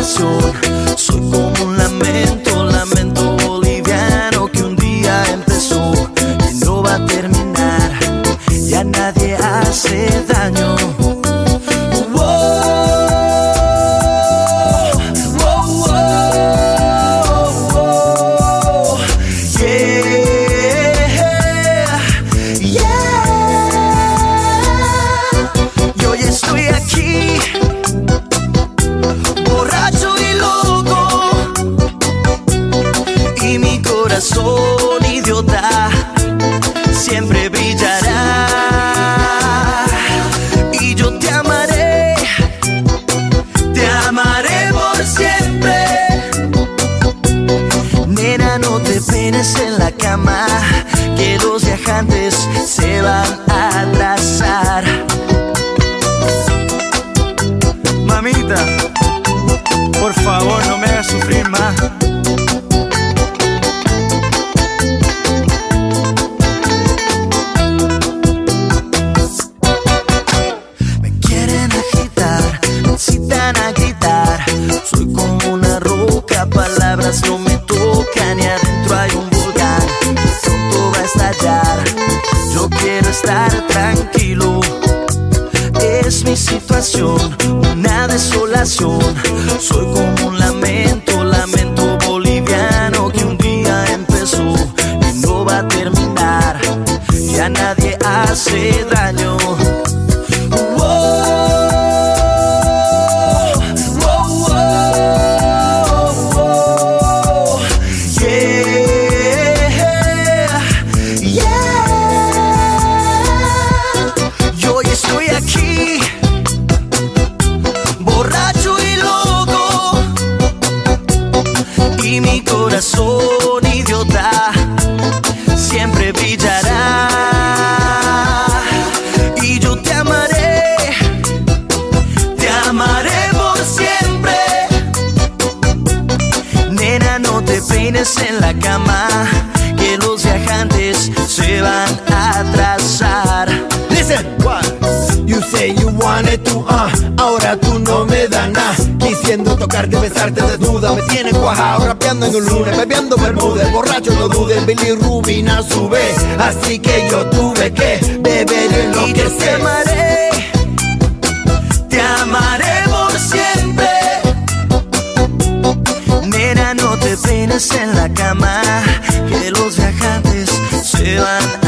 situación. Soy como un lamento, lamento boliviano que un día empezó y no va a terminar. Ya nadie hace daño. Corazón idiota siempre brillará y yo te amaré por siempre. Nena, no te peines en la cama, que los viajantes se van a atrasar. Mamita, por favor, no me hagas sufrir más. Soy como una roca, palabras no me tocan y adentro hay un volcán, pronto va a estallar. Yo quiero estar tranquilo, es mi situación, una desolación. Soy como un lamento, lamento boliviano que un día empezó y no va a terminar. Ya nadie hace daño. Y mi corazón idiota siempre brillará y yo te amaré por siempre. Nena, no te peines en la cama, que los viajantes se van a atrasar. Listen, what? You say you wanted to, ahora tú no me das nada. Quisiendo tocarte, besarte desnuda, me tienes cuajado, rapeando en un lunes, bebiendo Bermúdez, borracho no dudes, bilirrubina sube, así que yo tuve que beber en lo y que yo sé. Te amaré por siempre. Nena, no te peines en la cama, que los viajantes se van